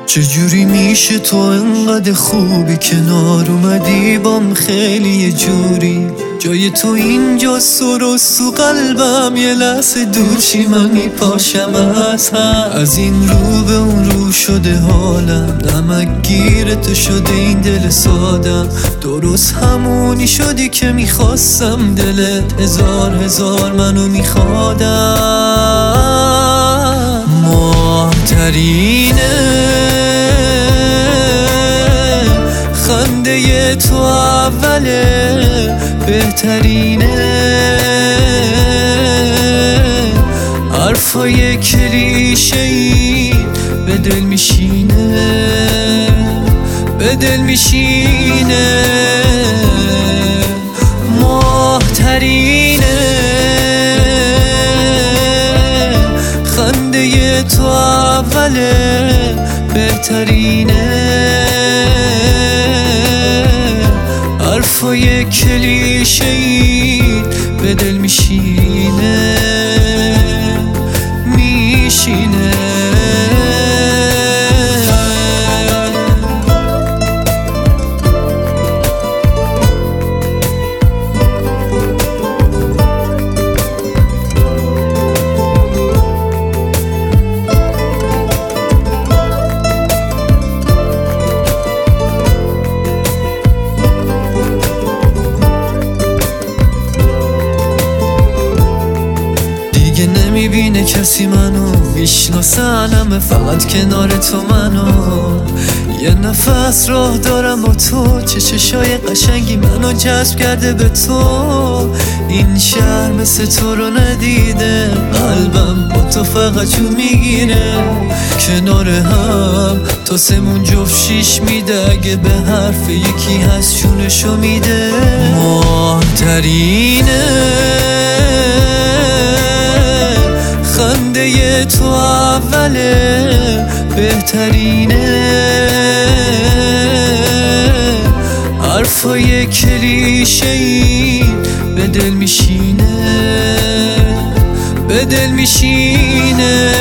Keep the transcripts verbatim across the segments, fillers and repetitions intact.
چجوری میشه تو انقدر خوبی کنار اومدی بام خیلی یه جوری جای تو اینجا سرست تو قلبم یه لحظه دور چی من میپاشم از هم از این رو به اون رو شده حالم نمک گیر تو شده این دل سادم درست همونی شدی که میخواستم دلت هزار هزار منو میخوادم ماهترینه خنده تو اوله بهترینه حرفای کلیشه‌ای به دل میشینه به دل میشینه ماهترینه خنده تو اوله بهترینه حرفای کلیشه‌ای به دل میشینه میشینه نمیبینه کسی منو میشناسه علمه فقط کنار تو منو یه نفس راه دارم با تو چه چشای قشنگی منو جذب کرده به تو این شهر مثل تو رو ندیده قلبم با تو فقط جون میگیره کنار هم تا سمون جفت شیش میده اگه به حرف یکی هست جونشو میده ماهترینه خنده تو اوله بهترینه حرفای کلیشه‌ای به دل میشینه به دل میشینه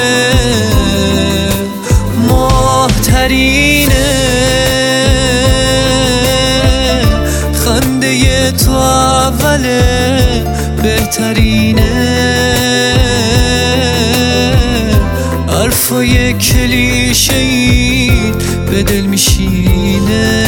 ماهترینه خنده تو اوله بهترینه حرفای کلیشه‌ای به دل میشینه